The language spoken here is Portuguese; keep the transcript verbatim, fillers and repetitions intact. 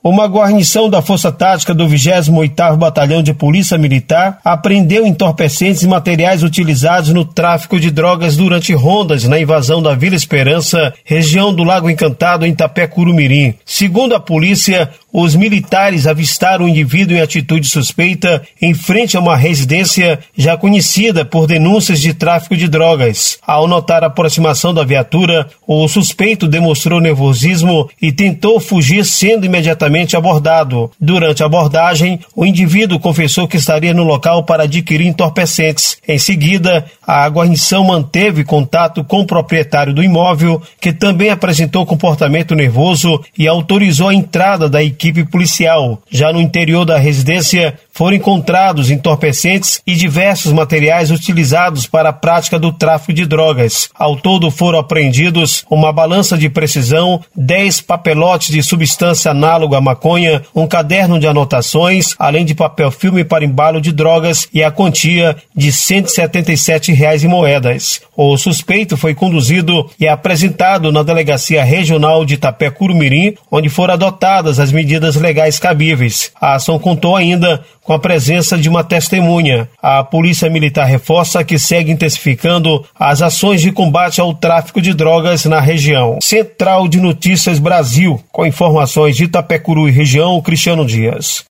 Uma guarnição da Força Tática do vigésimo oitavo Batalhão de Polícia Militar apreendeu entorpecentes e materiais utilizados no tráfico de drogas durante rondas na invasão da Vila Esperança, região do Lago Encantado, em Itapé-Curumirim. Segundo a polícia, os militares avistaram o indivíduo em atitude suspeita em frente a uma residência já conhecida por denúncias de tráfico de drogas. Ao notar a aproximação da viatura, o suspeito demonstrou nervosismo e tentou fugir, sendo imediatamente abordado. Durante a abordagem, o indivíduo confessou que estaria no local para adquirir entorpecentes. Em seguida, a guarnição manteve contato com o proprietário do imóvel, que também apresentou comportamento nervoso e autorizou a entrada da equipe policial. Já no interior da residência, foram encontrados entorpecentes e diversos materiais utilizados para a prática do tráfico de drogas. Ao todo foram apreendidos uma balança de precisão, dez papelotes de substância análoga à maconha, um caderno de anotações, além de papel filme para embalo de drogas e a quantia de cento e setenta e sete reais em moedas. O suspeito foi conduzido e apresentado na Delegacia Regional de Itapé-Curumirim, onde foram adotadas as medidas legais cabíveis. A ação contou ainda com a presença de uma testemunha. A Polícia Militar reforça que segue intensificando as ações de combate ao tráfico de drogas na região. Central de Notícias Brasil, com informações de Itapé-Curu e região, Cristiano Dias.